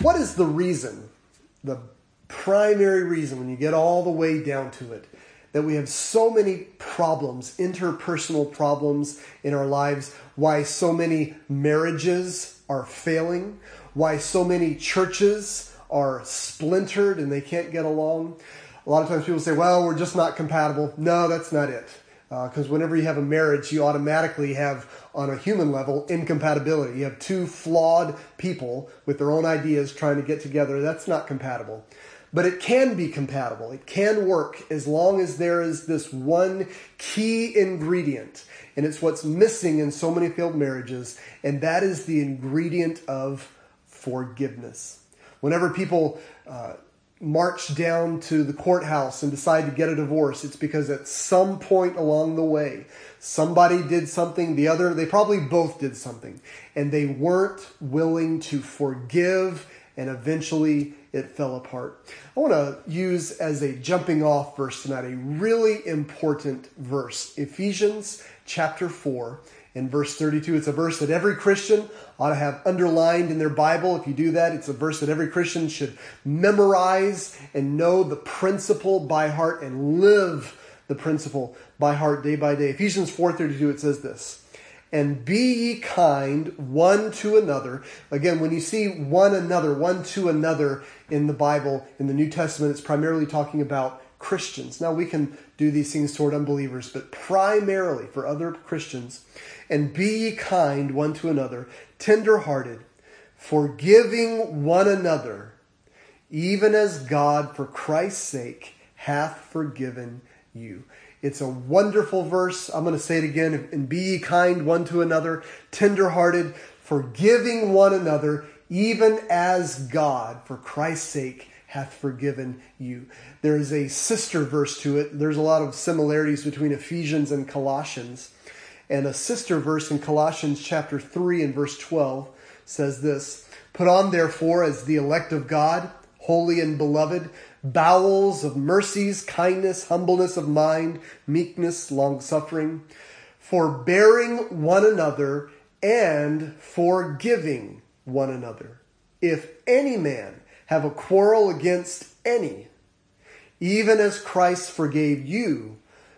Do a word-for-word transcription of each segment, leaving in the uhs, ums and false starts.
What is the reason, the primary reason, when you get all the way down to it, that we have so many problems, interpersonal problems in our lives, why so many marriages are failing, why so many churches are splintered and they can't get along? A lot of times people say, well, we're just not compatible. No, that's not it. Because uh, whenever you have a marriage, you automatically have, on a human level, incompatibility. You have two flawed people with their own ideas trying to get together. That's not compatible. But it can be compatible. It can work as long as there is this one key ingredient. And it's what's missing in so many failed marriages. And that is the ingredient of forgiveness. Whenever people uh, march down to the courthouse and decide to get a divorce, it's because at some point along the way, somebody did something, the other, they probably both did something, and they weren't willing to forgive, and eventually it fell apart. I want to use as a jumping off verse tonight a really important verse, Ephesians chapter four. In verse thirty-two, it's a verse that every Christian ought to have underlined in their Bible. If you do that, it's a verse that every Christian should memorize and know the principle by heart and live the principle by heart day by day. Ephesians four thirty-two, it says this, and be ye kind one to another. Again, when you see one another, one to another in the Bible, in the New Testament, it's primarily talking about Christians. Now, we can do these things toward unbelievers, but primarily for other Christians. And be ye kind one to another, tender-hearted, forgiving one another, even as God, for Christ's sake, hath forgiven you. It's a wonderful verse. I'm going to say it again. And be ye kind one to another, tender-hearted, forgiving one another, even as God, for Christ's sake, hath forgiven you. There is a sister verse to it. There's a lot of similarities between Ephesians and Colossians. And a sister verse in Colossians chapter three and verse twelve says this, put on therefore as the elect of God, holy and beloved, bowels of mercies, kindness, humbleness of mind, meekness, long-suffering, forbearing one another and forgiving one another. If any man have a quarrel against any, even as Christ forgave you,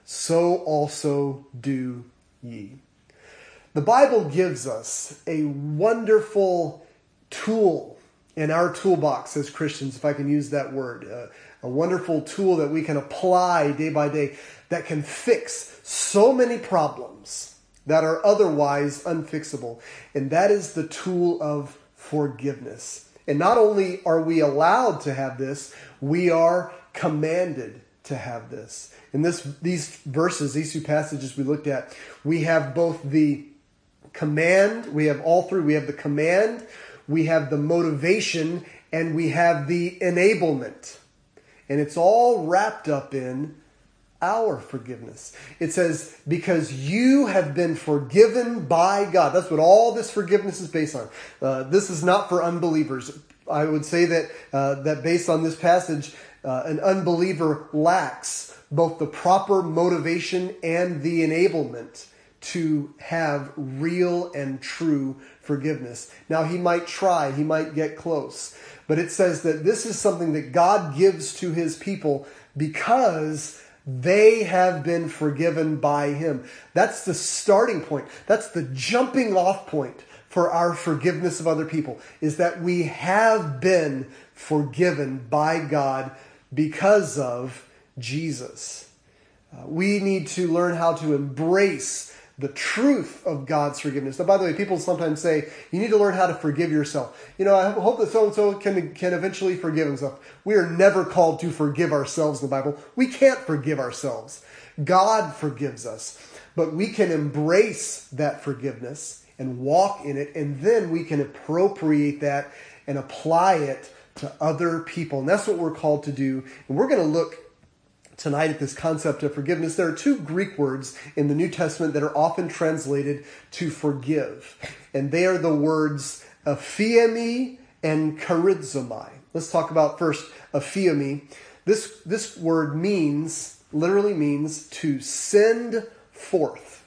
so also do ye. The Bible gives us a wonderful tool in our toolbox as Christians, if I can use that word, uh, a wonderful tool that we can apply day by day that can fix so many problems that are otherwise unfixable. And that is the tool of forgiveness. And not only are we allowed to have this, we are commanded to have this. In this, these verses, these two passages we looked at, we have both the command, we have all three, we have the command, we have the motivation, and we have the enablement. And it's all wrapped up in our forgiveness. It says, because you have been forgiven by God. That's what all this forgiveness is based on. Uh, this is not for unbelievers. I would say that uh, that based on this passage, uh, an unbeliever lacks both the proper motivation and the enablement to have real and true forgiveness. Now, he might try, he might get close, but it says that this is something that God gives to his people because they have been forgiven by him. That's the starting point. That's the jumping off point for our forgiveness of other people, is that we have been forgiven by God because of Jesus. Uh, we need to learn how to embrace the truth of God's forgiveness. Now, by the way, people sometimes say, you need to learn how to forgive yourself. You know, I hope that so-and-so can, can eventually forgive himself. We are never called to forgive ourselves in the Bible. We can't forgive ourselves. God forgives us. But we can embrace that forgiveness and walk in it, and then we can appropriate that and apply it to other people. And that's what we're called to do. And we're going to look tonight at this concept of forgiveness. There are two Greek words in the New Testament that are often translated to forgive. And they are the words aphiemi and charizomai. Let's talk about first aphiemi. This, this word means, literally means to send forth,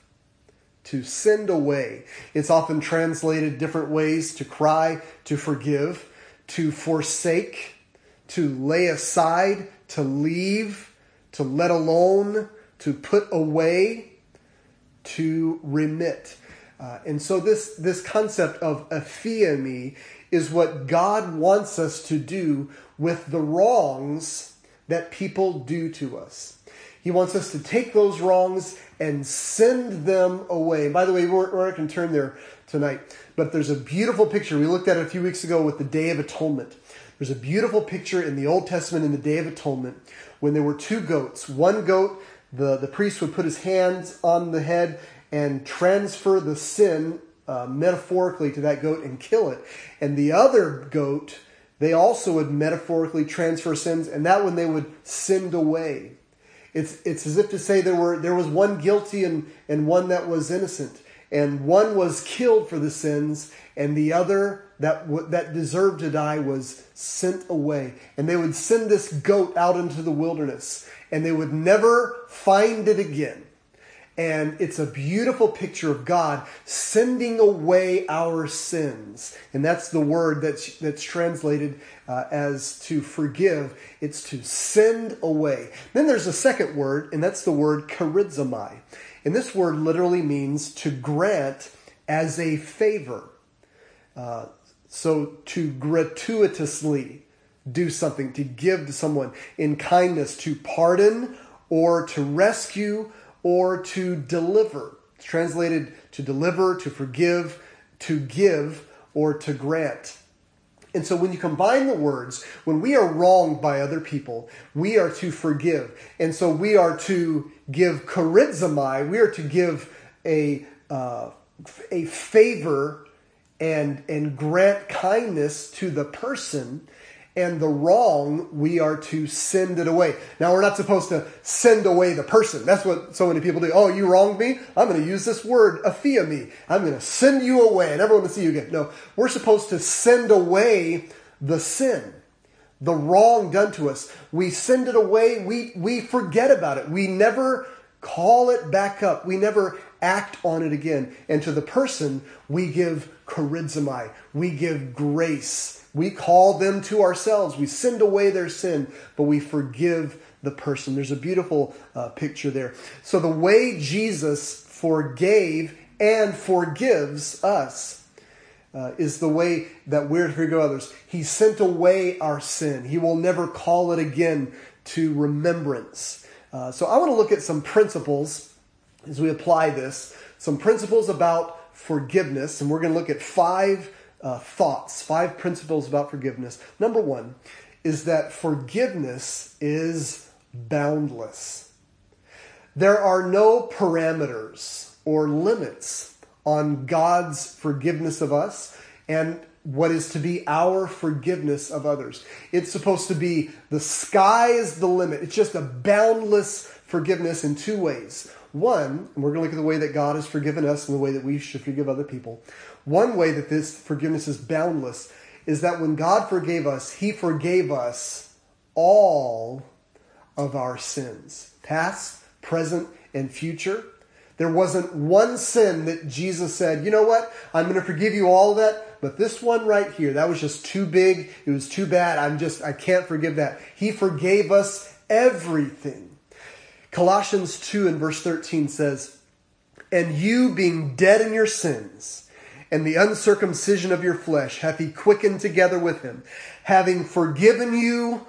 to send away. It's often translated different ways: to cry, to forgive, to forsake, to lay aside, to leave, to let alone, to put away, to remit. Uh, and so this, this concept of aphiemi is what God wants us to do with the wrongs that people do to us. He wants us to take those wrongs and send them away. And by the way, we're, we're not going to turn there tonight, but there's a beautiful picture. We looked at it a few weeks ago with the Day of Atonement. There's a beautiful picture in the Old Testament in the Day of Atonement when there were two goats. One goat, the, the priest would put his hands on the head and transfer the sin uh, metaphorically to that goat and kill it. And the other goat, they also would metaphorically transfer sins, and that one they would send away. It's it's as if to say there were there was one guilty and, and one that was innocent. And one was killed for the sins, and the other that w- that deserved to die was sent away. And they would send this goat out into the wilderness, and they would never find it again. And it's a beautiful picture of God sending away our sins. And that's the word that's, that's translated uh, as to forgive. It's to send away. Then there's a second word, and that's the word charizomai. And this word literally means to grant as a favor. Uh, so to gratuitously do something, to give to someone in kindness, to pardon or to rescue or to deliver. It's translated to deliver, to forgive, to give, or to grant. And so when you combine the words, when we are wronged by other people, we are to forgive. And so we are to give charizomai, we are to give a uh, a favor and, and grant kindness to the person. And the wrong, we are to send it away. Now, we're not supposed to send away the person. That's what so many people do. Oh, you wronged me? I'm going to use this word, aphiemi. I'm going to send you away. I never want to see you again. No, we're supposed to send away the sin, the wrong done to us. We send it away. We, we forget about it. We never call it back up. We never act on it again. And to the person, we give charizomai. We give grace. We call them to ourselves. We send away their sin, but we forgive the person. There's a beautiful uh, picture there. So the way Jesus forgave and forgives us uh, is the way that we're to forgive others. He sent away our sin. He will never call it again to remembrance. Uh, so I want to look at some principles as we apply this. Some principles about forgiveness, and we're going to look at five Uh, thoughts, five principles about forgiveness. Number one is that forgiveness is boundless. There are no parameters or limits on God's forgiveness of us and what is to be our forgiveness of others. It's supposed to be the sky is the limit. It's just a boundless forgiveness in two ways. One, and we're going to look at the way that God has forgiven us and the way that we should forgive other people. One way that this forgiveness is boundless is that when God forgave us, He forgave us all of our sins, past, present, and future. There wasn't one sin that Jesus said, you know what, I'm going to forgive you all of that, but this one right here, that was just too big. It was too bad. I'm just, I can't forgive that. He forgave us everything. Colossians two and verse thirteen says, and you being dead in your sins and the uncircumcision of your flesh hath He quickened together with Him, having forgiven you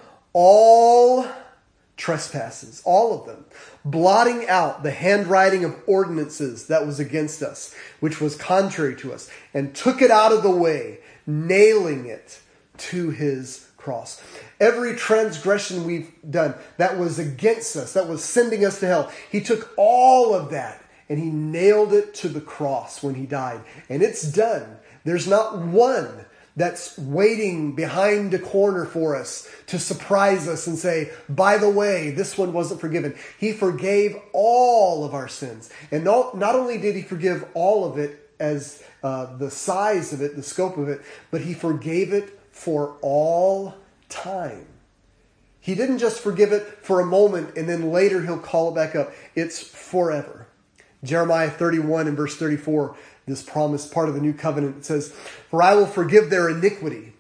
all trespasses, all of them, blotting out the handwriting of ordinances that was against us, which was contrary to us, and took it out of the way, nailing it to His cross. Every transgression we've done that was against us, that was sending us to hell, He took all of that and He nailed it to the cross when He died. And it's done. There's not one that's waiting behind a corner for us to surprise us and say, by the way, this one wasn't forgiven. He forgave all of our sins. And not, not only did He forgive all of it as uh, the size of it, the scope of it, but He forgave it for all time. He didn't just forgive it for a moment and then later He'll call it back up. It's forever. Jeremiah thirty-one and verse thirty-four, this promise, part of the new covenant, it says, for I will forgive their iniquity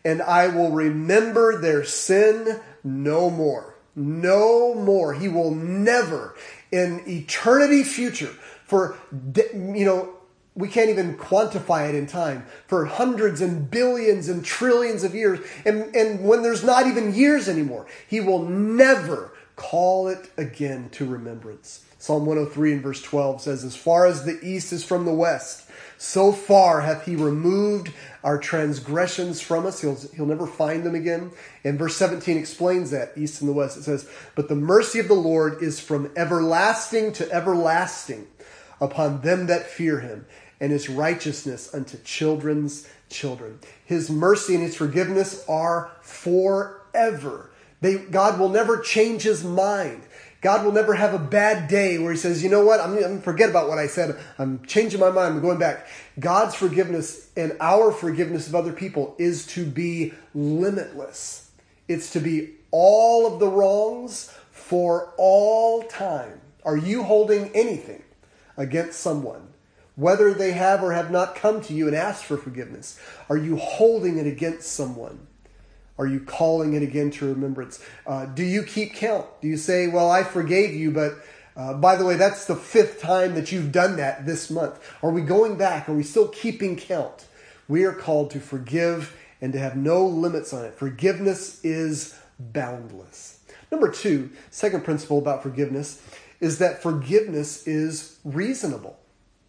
and I will remember their sin no more. No more. He will never, in eternity future, for, you know, we can't even quantify it in time, for hundreds and billions and trillions of years, and, and when there's not even years anymore, he will never call it again to remembrance. Psalm one oh three and verse twelve says, as far as the east is from the west, so far hath he removed our transgressions from us. He'll, he'll never find them again. And verse seventeen explains that, east and the west. It says, but the mercy of the Lord is from everlasting to everlasting upon them that fear him, and his righteousness unto children's children. His mercy and his forgiveness are forever. They, God will never change his mind. God will never have a bad day where he says, you know what, I'm, I'm going to forget about what I said. I'm changing my mind. I'm going back. God's forgiveness and our forgiveness of other people is to be limitless. It's to be all of the wrongs for all time. Are you holding anything against someone, whether they have or have not come to you and asked for forgiveness? Are you holding it against someone? Are you calling it again to remembrance? Uh, do you keep count? Do you say, well, I forgave you, but uh, by the way, that's the fifth time that you've done that this month. Are we going back? Are we still keeping count? We are called to forgive and to have no limits on it. Forgiveness is boundless. Number two, second principle about forgiveness is that forgiveness is reasonable.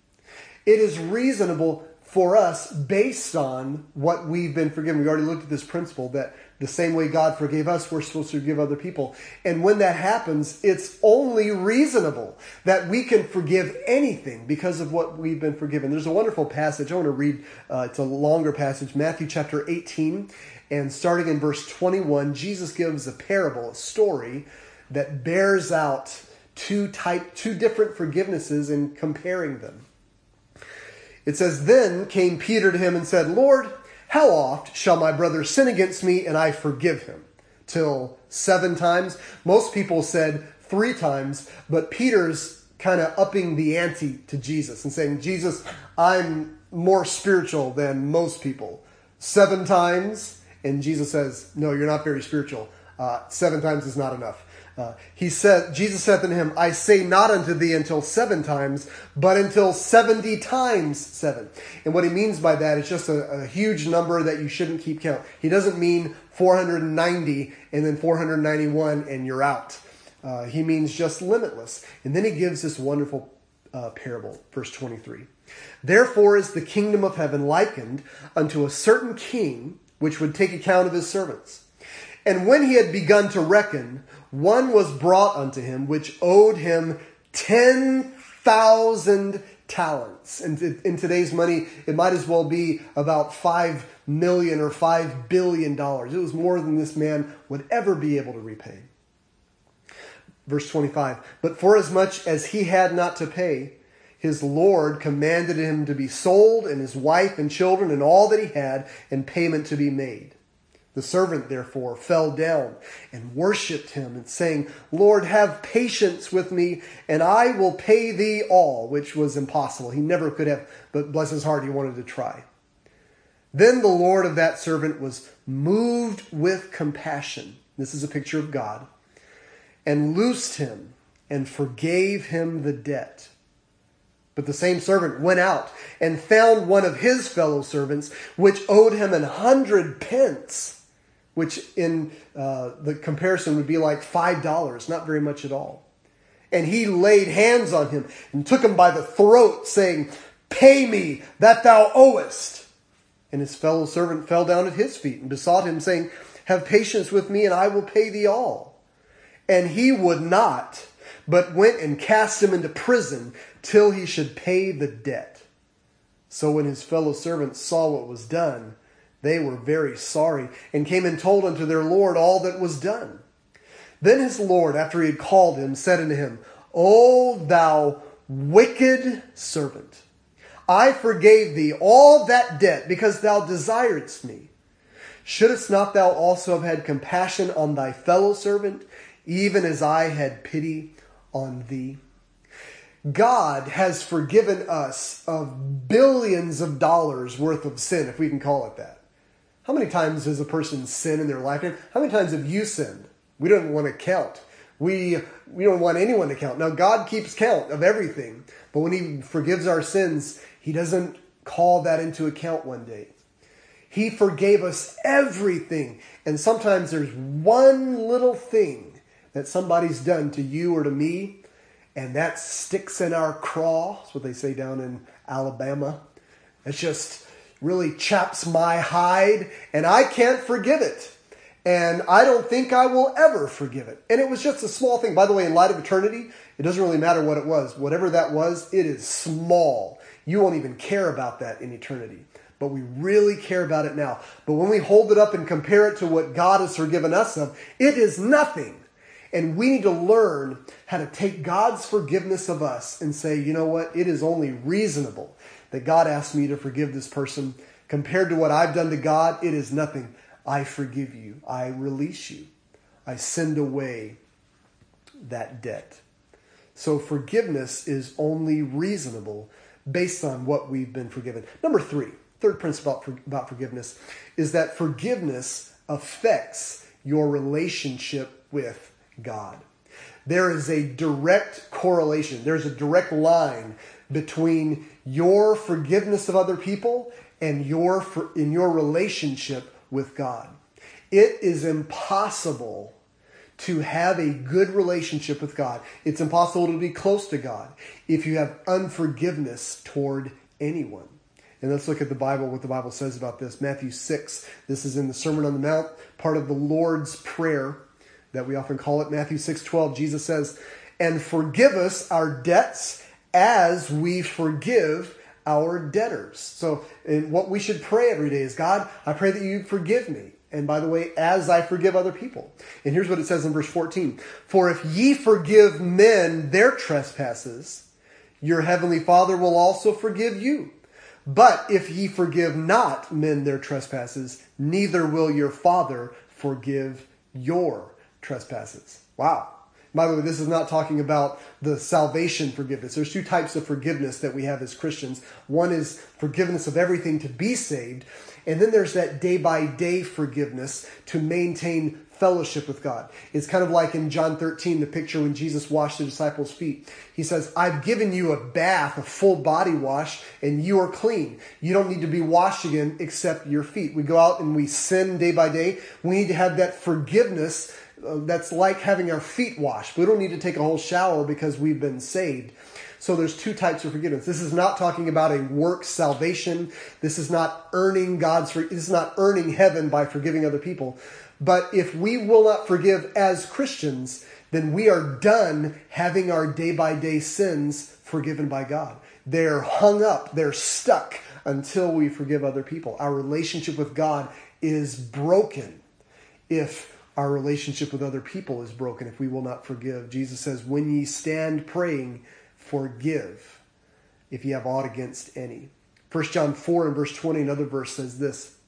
It is reasonable for us based on what we've been forgiven. We already looked at this principle that the same way God forgave us, we're supposed to forgive other people. And when that happens, it's only reasonable that we can forgive anything because of what we've been forgiven. There's a wonderful passage. I want to read, uh, it's a longer passage, Matthew chapter eighteen. And starting in verse twenty-one, Jesus gives a parable, a story that bears out two type, two different forgivenesses and comparing them. It says, then came Peter to him and said, Lord, how oft shall my brother sin against me and I forgive him? Till seven times? Most people said three times, but Peter's kind of upping the ante to Jesus and saying, Jesus, I'm more spiritual than most people. Seven times? And Jesus says, no, you're not very spiritual. Uh, seven times is not enough. Uh, he said, Jesus said unto him, I say not unto thee until seven times, but until seventy times seven. And what he means by that is just a, a huge number that you shouldn't keep count. He doesn't mean four hundred ninety and then four hundred ninety-one and you're out. Uh, he means just limitless. And then he gives this wonderful uh, parable, verse twenty-three. Therefore is the kingdom of heaven likened unto a certain king, which would take account of his servants. And when he had begun to reckon, one was brought unto him, which owed him ten thousand talents. And in today's money, it might as well be about five million or five billion dollars. It was more than this man would ever be able to repay. Verse twenty-five, but forasmuch as he had not to pay, his Lord commanded him to be sold, and his wife and children and all that he had, and payment to be made. The servant, therefore, fell down and worshipped him, and saying, Lord, have patience with me, and I will pay thee all, which was impossible. He never could have, but bless his heart, he wanted to try. Then the Lord of that servant was moved with compassion. This is a picture of God. And loosed him and forgave him the debt. But the same servant went out and found one of his fellow servants, which owed him an hundred pence, which in uh, the comparison would be like five dollars, not very much at all. And he laid hands on him and took him by the throat, saying, pay me that thou owest. And his fellow servant fell down at his feet and besought him, saying, have patience with me, and I will pay thee all. And he would not, but went and cast him into prison till he should pay the debt. So when his fellow servants saw what was done, they were very sorry, and came and told unto their Lord all that was done. Then his Lord, after he had called him, said unto him, O thou wicked servant, I forgave thee all that debt, because thou desiredst me. Shouldest not thou also have had compassion on thy fellow servant, even as I had pity on thee? God has forgiven us of billions of dollars worth of sin, if we can call it that. How many times has a person sinned in their lifetime? How many times have you sinned? We don't want to count. We we don't want anyone to count. Now, God keeps count of everything, but when he forgives our sins, he doesn't call that into account one day. He forgave us everything. And sometimes there's one little thing that somebody's done to you or to me, and that sticks in our craw. That's what they say down in Alabama. It just really chaps my hide, and I can't forgive it. And I don't think I will ever forgive it. And it was just a small thing. By the way, in light of eternity, it doesn't really matter what it was. Whatever that was, it is small. You won't even care about that in eternity. But we really care about it now. But when we hold it up and compare it to what God has forgiven us of, it is nothing. And we need to learn how to take God's forgiveness of us and say, you know what? It is only reasonable that God asked me to forgive this person. Compared to what I've done to God, it is nothing. I forgive you. I release you. I send away that debt. So forgiveness is only reasonable based on what we've been forgiven. Number three, third principle about, for, about forgiveness is that forgiveness affects your relationship with God. There is a direct correlation. There's a direct line between your forgiveness of other people and your in your relationship with God. It is impossible to have a good relationship with God. It's impossible to be close to God if you have unforgiveness toward anyone. And let's look at the Bible, what the Bible says about this. Matthew six, this is in the Sermon on the Mount, part of the Lord's Prayer that we often call it. Matthew six twelve, Jesus says, "And forgive us our debts as we forgive our debtors." So and what we should pray every day is, God, I pray that you forgive me. And by the way, as I forgive other people. And here's what it says in verse fourteen. "For if ye forgive men their trespasses, your heavenly Father will also forgive you. But if ye forgive not men their trespasses, neither will your Father forgive your trespasses." Wow. By the way, this is not talking about the salvation forgiveness. There's two types of forgiveness that we have as Christians. One is forgiveness of everything to be saved. And then there's that day-by-day forgiveness to maintain fellowship with God. It's kind of like in John thirteen, the picture when Jesus washed the disciples' feet. He says, I've given you a bath, a full body wash, and you are clean. You don't need to be washed again except your feet. We go out and we sin day by day. We need to have that forgiveness. Uh, that's like having our feet washed. We don't need to take a whole shower because we've been saved. So there's two types of forgiveness. This is not talking about a work salvation. This is not earning God's, this is not earning heaven by forgiving other people. But if we will not forgive as Christians, then we are done having our day-by-day sins forgiven by God. They're hung up, they're stuck until we forgive other people. Our relationship with God is broken if our relationship with other people is broken, if we will not forgive. Jesus says, when ye stand praying, forgive if ye have aught against any. First John four and verse twenty, another verse says this,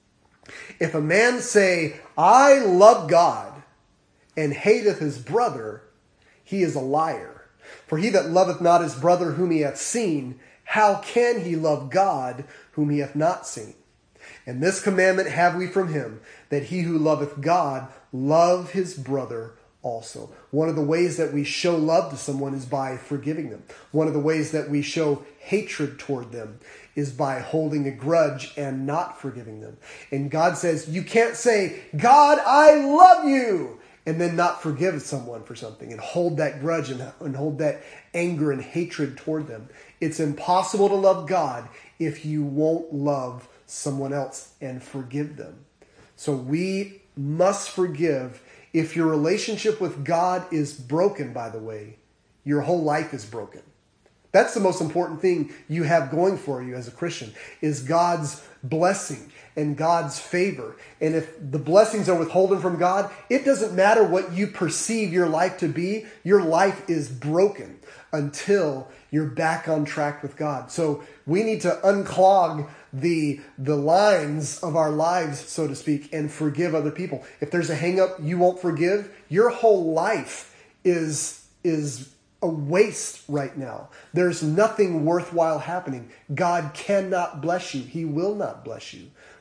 if a man say, I love God, and hateth his brother, he is a liar. For he that loveth not his brother whom he hath seen, how can he love God whom he hath not seen? And this commandment have we from him, that he who loveth God love his brother also. One of the ways that we show love to someone is by forgiving them. One of the ways that we show hatred toward them is by holding a grudge and not forgiving them. And God says, you can't say, God, I love you, and then not forgive someone for something and hold that grudge and, and hold that anger and hatred toward them. It's impossible to love God if you won't love someone else and forgive them. So we must forgive. If your relationship with God is broken, by the way, your whole life is broken. That's the most important thing you have going for you as a Christian, is God's blessing and God's favor. And if the blessings are withholden from God, it doesn't matter what you perceive your life to be. Your life is broken until you're back on track with God. So we need to unclog the the lines of our lives, so to speak, and forgive other people. If there's a hang-up you won't forgive, your whole life is is a waste right now. There's nothing worthwhile happening. God cannot bless you. He will not bless you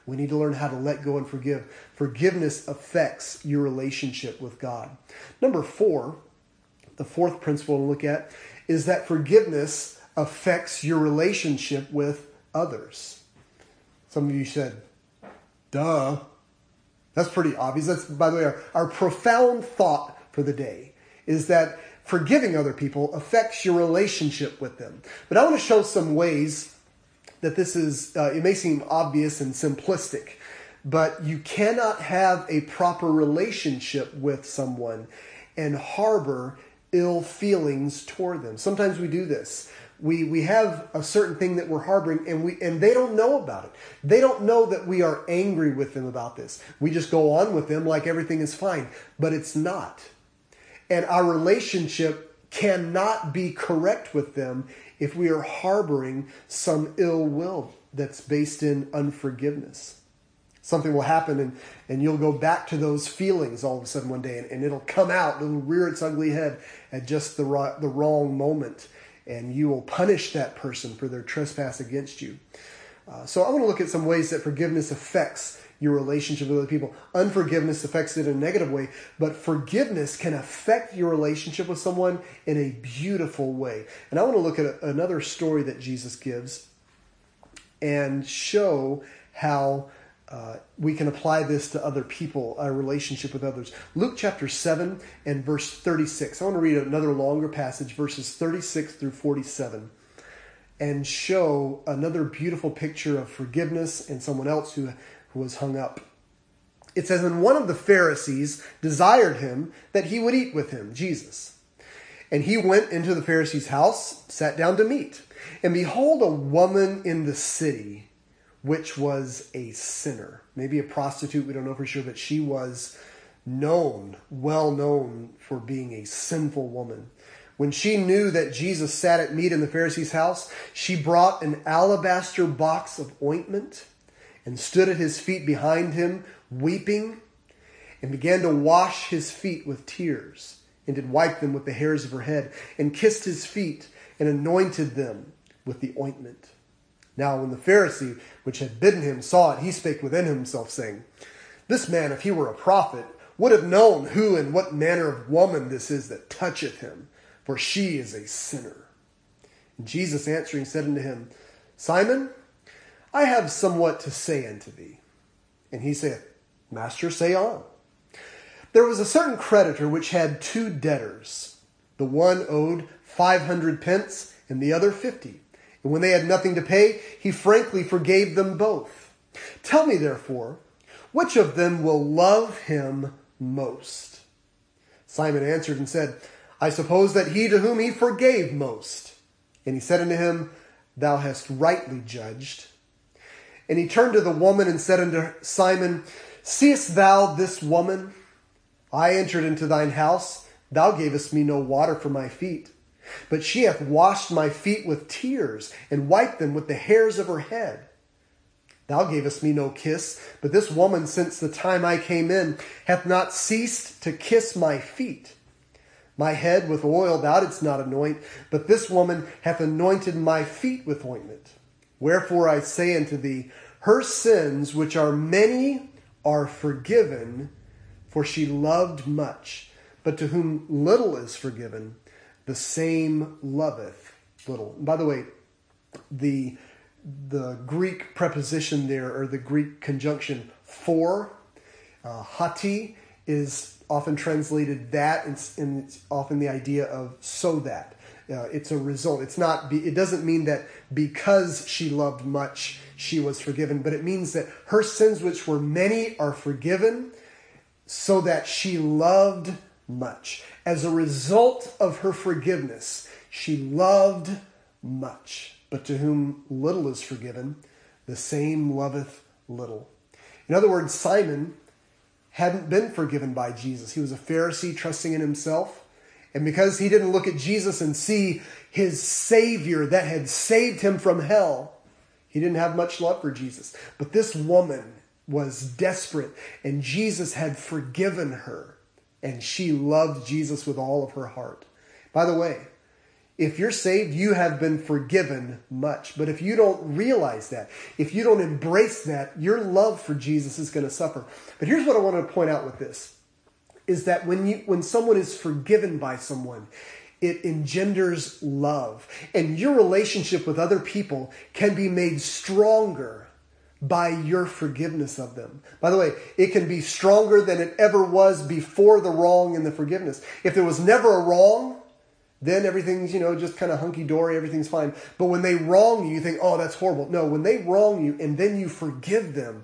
We need to learn how to let go and forgive. Forgiveness affects your relationship with God. Number four, the fourth principle to look at is that forgiveness affects your relationship with others. Some of you said, duh. That's pretty obvious. That's, by the way, our, our profound thought for the day is that forgiving other people affects your relationship with them. But I want to show some ways that this is, uh, it may seem obvious and simplistic, but you cannot have a proper relationship with someone and harbor ill feelings toward them. Sometimes we do this. We we have a certain thing that we're harboring and we and they don't know about it. They don't know that we are angry with them about this. We just go on with them like everything is fine, but it's not. And our relationship cannot be correct with them if we are harboring some ill will that's based in unforgiveness. Something will happen and, and you'll go back to those feelings all of a sudden one day and, and it'll come out, it'll rear its ugly head at just the, the wrong moment. And you will punish that person for their trespass against you. Uh, so I want to look at some ways that forgiveness affects your relationship with other people. Unforgiveness affects it in a negative way, but forgiveness can affect your relationship with someone in a beautiful way. And I want to look at a, another story that Jesus gives and show how uh, we can apply this to other people, our relationship with others. Luke chapter seven and verse thirty-six. I want to read another longer passage, verses thirty-six through forty-seven, and show another beautiful picture of forgiveness and someone else who, who was hung up. It says, and one of the Pharisees desired him that he would eat with him, Jesus. And he went into the Pharisee's house, sat down to meat. And behold, a woman in the city, which was a sinner. Maybe a prostitute, we don't know for sure, but she was known, well known for being a sinful woman. When she knew that Jesus sat at meat in the Pharisee's house, she brought an alabaster box of ointment and stood at his feet behind him, weeping, and began to wash his feet with tears, and did wipe them with the hairs of her head, and kissed his feet, and anointed them with the ointment. Now when the Pharisee, which had bidden him, saw it, he spake within himself, saying, this man, if he were a prophet, would have known who and what manner of woman this is that toucheth him, for she is a sinner. And Jesus answering said unto him, Simon, I have somewhat to say unto thee. And he saith, Master, say on. There was a certain creditor which had two debtors. The one owed five hundred pence, and the other fifty. And when they had nothing to pay, he frankly forgave them both. Tell me, therefore, which of them will love him most? Simon answered and said, I suppose that he to whom he forgave most. And he said unto him, Thou hast rightly judged. And he turned to the woman and said unto Simon, Seest thou this woman? I entered into thine house. Thou gavest me no water for my feet. But she hath washed my feet with tears, and wiped them with the hairs of her head. Thou gavest me no kiss, but this woman, since the time I came in, hath not ceased to kiss my feet. My head with oil thou didst not anoint, but this woman hath anointed my feet with ointment. Wherefore I say unto thee, her sins, which are many, are forgiven, for she loved much. But to whom little is forgiven, the same loveth little. And by the way, the the Greek preposition there, or the Greek conjunction for, uh, hati, is often translated that, and it's, and it's often the idea of so that. Uh, it's a result. It's not. Be, it doesn't mean that because she loved much, she was forgiven, but it means that her sins, which were many, are forgiven, so that she loved much. As a result of her forgiveness, she loved much. But to whom little is forgiven, the same loveth little. In other words, Simon hadn't been forgiven by Jesus. He was a Pharisee trusting in himself. And because he didn't look at Jesus and see his Savior that had saved him from hell, he didn't have much love for Jesus. But this woman was desperate, and Jesus had forgiven her. And she loved Jesus with all of her heart. By the way, If you're saved, you have been forgiven much. But if you don't realize that, if you don't embrace that, your love for Jesus is going to suffer. But here's what I want to point out with this, is that when you when someone is forgiven by someone, it engenders love. And your relationship with other people can be made stronger by your forgiveness of them. By the way, it can be stronger than it ever was before the wrong and the forgiveness. If there was never a wrong, then everything's, you know, just kind of hunky-dory, everything's fine. But when they wrong you, you think, oh, that's horrible. No, when they wrong you and then you forgive them,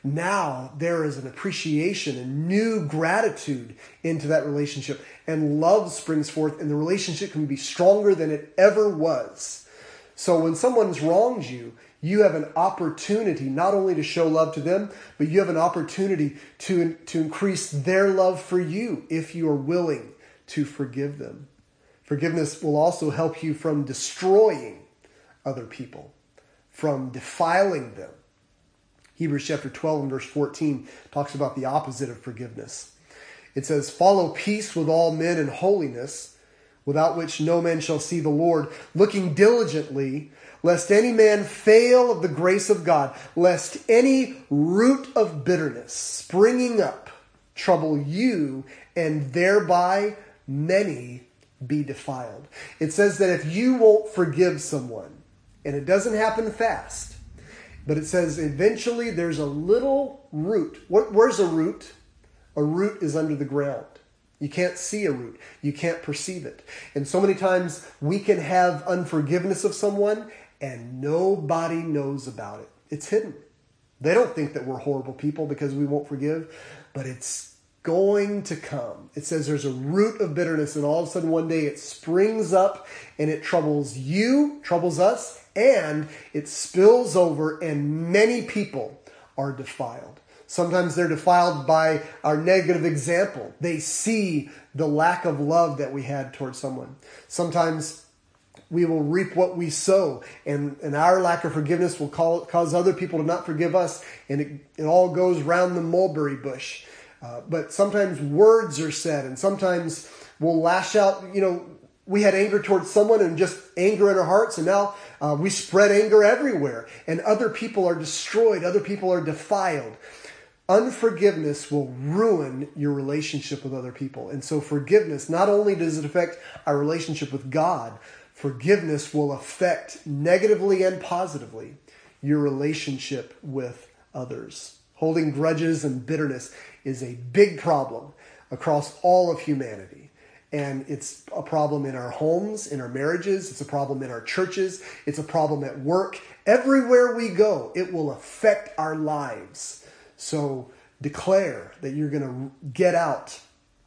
now there is an appreciation and new gratitude into that relationship. And love springs forth, and the relationship can be stronger than it ever was. So when someone's wronged you, you have an opportunity not only to show love to them, but you have an opportunity to, to increase their love for you if you are willing to forgive them. Forgiveness will also help you from destroying other people, from defiling them. Hebrews chapter twelve and verse fourteen talks about the opposite of forgiveness. It says, follow peace with all men and holiness, without which no man shall see the Lord, looking diligently, lest any man fail of the grace of God, lest any root of bitterness springing up trouble you, and thereby many be defiled. It says that if you won't forgive someone, and it doesn't happen fast, but it says eventually there's a little root. What, where's a root? A root is under the ground. You can't see a root. You can't perceive it. And so many times we can have unforgiveness of someone and nobody knows about it. It's hidden. They don't think that we're horrible people because we won't forgive, but it's going to come. It says there's a root of bitterness, and all of a sudden one day it springs up and it troubles you, troubles us, and it spills over, and many people are defiled. Sometimes they're defiled by our negative example. They see the lack of love that we had towards someone. Sometimes we will reap what we sow, and, and our lack of forgiveness will call, cause other people to not forgive us, and it, it all goes round the mulberry bush. Uh, but sometimes words are said, and sometimes we'll lash out. You know, we had anger towards someone and just anger in our hearts, and now uh, we spread anger everywhere, and other people are destroyed. Other people are defiled. Unforgiveness will ruin your relationship with other people. And so forgiveness, not only does it affect our relationship with God, forgiveness will affect negatively and positively your relationship with others. Holding grudges and bitterness is a big problem across all of humanity. And it's a problem in our homes, in our marriages. It's a problem in our churches. It's a problem at work. Everywhere we go, it will affect our lives. So declare that you're going to get out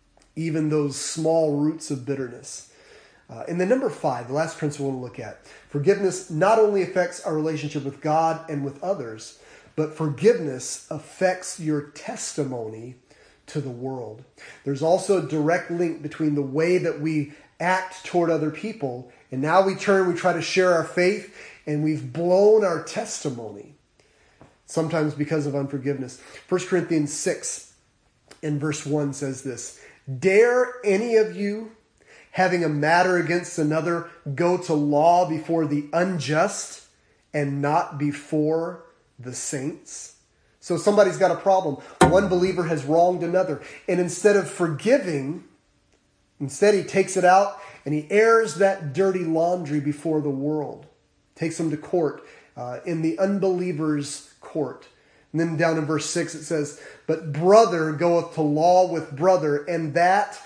even those small roots of bitterness. Uh, and then number five, the last principle we'll look at. Forgiveness not only affects our relationship with God and with others, but forgiveness affects your testimony to the world. There's also a direct link between the way that we act toward other people, and now we turn, we try to share our faith, and we've blown our testimony, sometimes because of unforgiveness. First Corinthians six and verse one says this, dare any of you, having a matter against another, go to law before the unjust and not before the saints? So somebody's got a problem. One believer has wronged another. And instead of forgiving, instead he takes it out and he airs that dirty laundry before the world. Takes them to court, uh, in the unbeliever's court. And then down in verse six it says, but brother goeth to law with brother, and that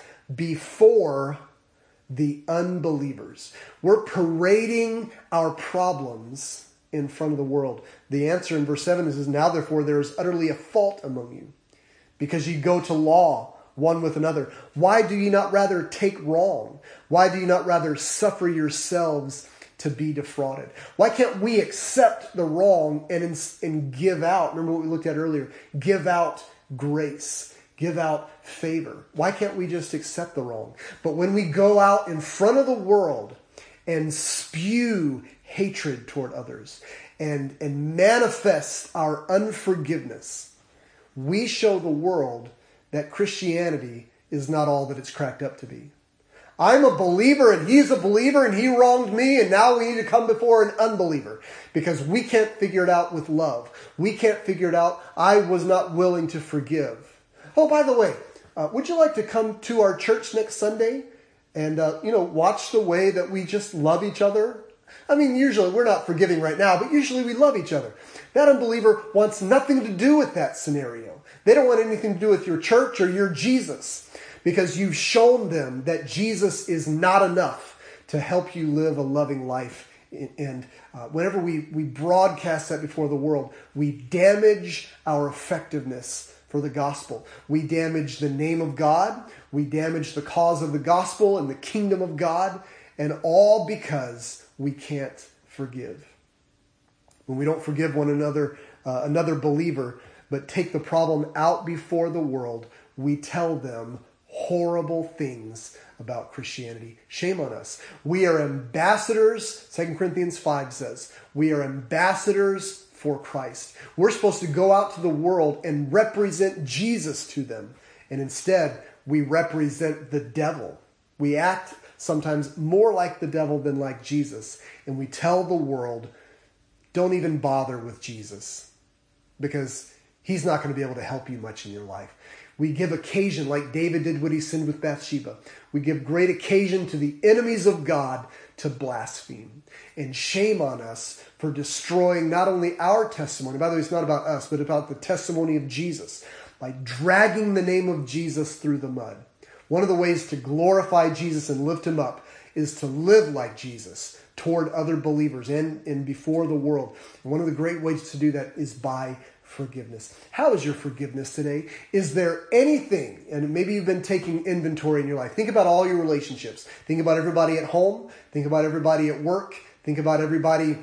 before the unbelievers. We're parading our problems in front of the world. The answer in verse seven is, now therefore there is utterly a fault among you, because ye go to law one with another. Why do ye not rather take wrong? Why do you not rather suffer yourselves to be defrauded? Why can't we accept the wrong and, and give out? Remember what we looked at earlier. Give out grace. Give out favor. Why can't we just accept the wrong? But when we go out in front of the world and spew hatred toward others and, and manifest our unforgiveness, we show the world that Christianity is not all that it's cracked up to be. I'm a believer and he's a believer and he wronged me and now we need to come before an unbeliever because we can't figure it out with love. We can't figure it out. I was not willing to forgive. Oh, by the way, uh, would you like to come to our church next Sunday and, uh, you know, watch the way that we just love each other? I mean, usually we're not forgiving right now, but usually we love each other. That unbeliever wants nothing to do with that scenario. They don't want anything to do with your church or your Jesus because you've shown them that Jesus is not enough to help you live a loving life. And uh, whenever we, we broadcast that before the world, we damage our effectiveness for the gospel. We damage the name of God. We damage the cause of the gospel and the kingdom of God. And all because we can't forgive. When we don't forgive one another, uh, another believer, but take the problem out before the world, we tell them horrible things about Christianity. Shame on us. We are ambassadors, Second Corinthians five says, we are ambassadors for Christ. We're supposed to go out to the world and represent Jesus to them. And instead, we represent the devil. We act sometimes more like the devil than like Jesus. And we tell the world, don't even bother with Jesus because he's not going to be able to help you much in your life. We give occasion, like David did when he sinned with Bathsheba. We give great occasion to the enemies of God to blaspheme. And shame on us for destroying not only our testimony, by the way, it's not about us, but about the testimony of Jesus, by dragging the name of Jesus through the mud. One of the ways to glorify Jesus and lift him up is to live like Jesus toward other believers and, and before the world. And one of the great ways to do that is by forgiveness. How is your forgiveness today? Is there anything, and maybe you've been taking inventory in your life. Think about all your relationships. Think about everybody at home. Think about everybody at work. Think about everybody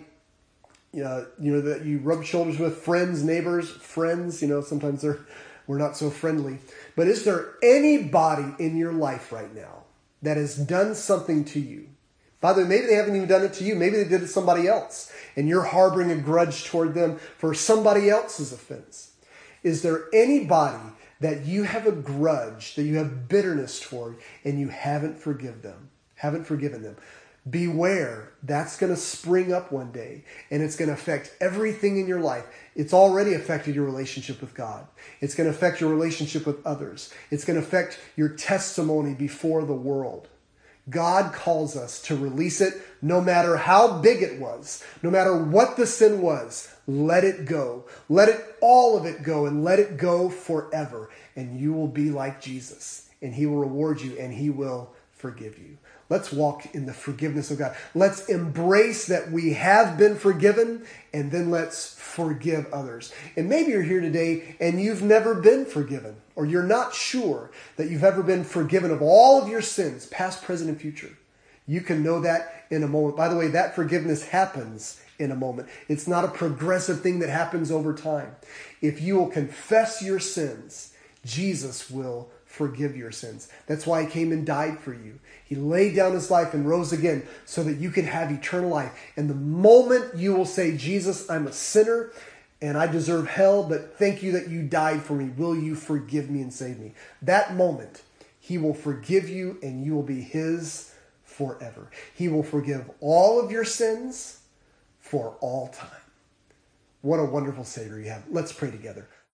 uh, you know, that you rub shoulders with, friends, neighbors, friends. You know, sometimes they're we're not so friendly. But is there anybody in your life right now that has done something to you? By the way, maybe they haven't even done it to you. Maybe they did it to somebody else. And you're harboring a grudge toward them for somebody else's offense. Is there anybody that you have a grudge, that you have bitterness toward, and you haven't forgiven them? Haven't forgiven them? Beware, that's going to spring up one day, and it's going to affect everything in your life. It's already affected your relationship with God. It's going to affect your relationship with others. It's going to affect your testimony before the world. God calls us to release it no matter how big it was, no matter what the sin was. Let it go. Let it, all of it go, and let it go forever. And you will be like Jesus, and he will reward you, and he will forgive you. Let's walk in the forgiveness of God. Let's embrace that we have been forgiven, and then let's forgive others. And maybe you're here today and you've never been forgiven, or you're not sure that you've ever been forgiven of all of your sins, past, present, and future. You can know that in a moment. By the way, that forgiveness happens in a moment. It's not a progressive thing that happens over time. If you will confess your sins, Jesus will forgive your sins. That's why he came and died for you. He laid down his life and rose again so that you can have eternal life. And the moment you will say, Jesus, I'm a sinner and I deserve hell, but thank you that you died for me. Will you forgive me and save me? That moment, he will forgive you and you will be his forever. He will forgive all of your sins for all time. What a wonderful Savior you have. Let's pray together.